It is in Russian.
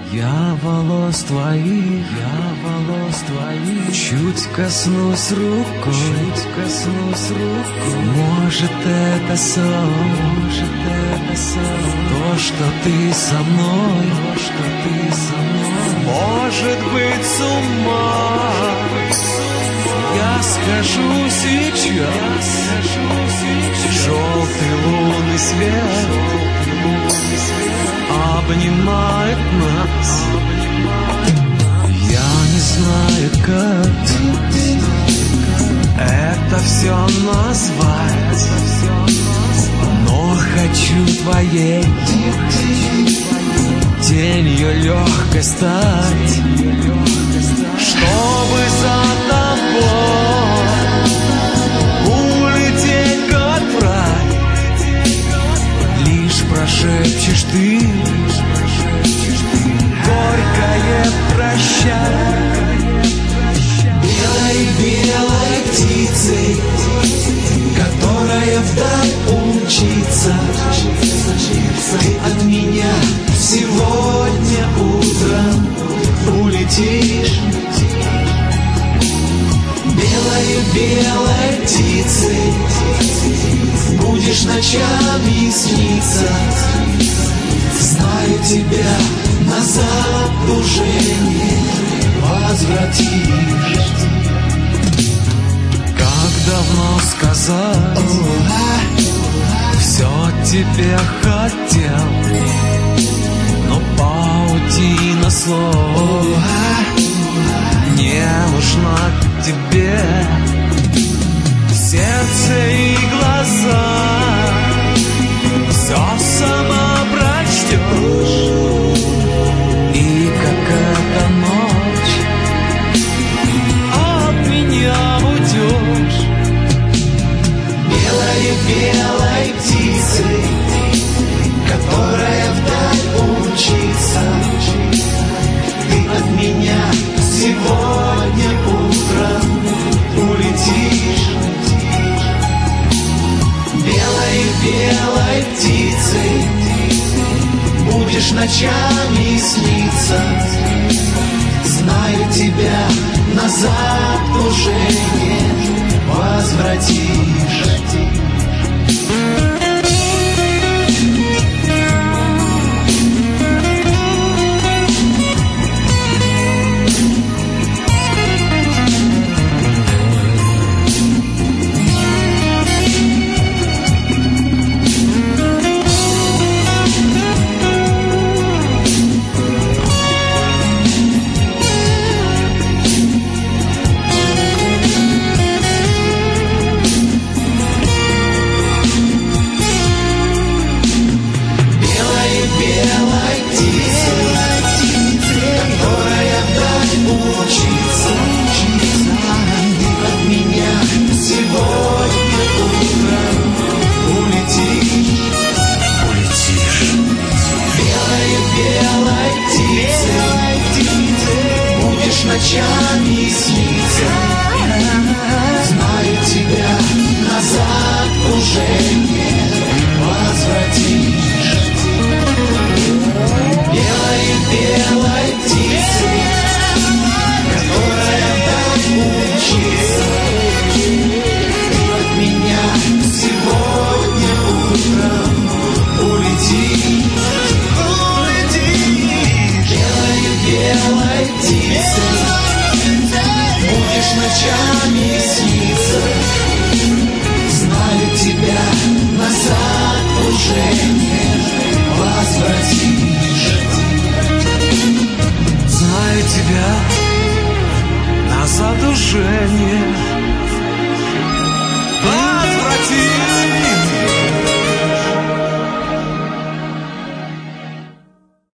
Я волос твоих, чуть коснусь рукой, может это сон, то, что ты со мной, может быть с ума. Я скажу сейчас, желтый лунный свет обнимает нас. Я не знаю, как это все назвать, но хочу твоей тенью легкой стать, чтобы за тобой улететь как в рай. Лишь прошепчешь ты горькое прощай. Белой птицей, которая вдаль умчится, ты от меня сегодня утром улетишь. Белой птицей будешь ночами сниться. Знаю, тебя назад уже не возвратишь. Как давно сказать, все тебе хотел, но паутина слов не нужна тебе. Сердце и глаза все сама прочтешь. И как эта ночь от меня уйдешь. Белой птицей, которая вдаль умчится, ты от меня сегодня утром улетишь. Белой птицей будешь ночами сниться. Знаю, тебя назад уже не возвратишь. Ночами снится. Знаю, тебя назад уже не возвратишь. Белой птицей, которая так мучится, ты от меня сегодня утром улетишь. Белой птицей будешь ночами сниться. Знаю, тебя назад уже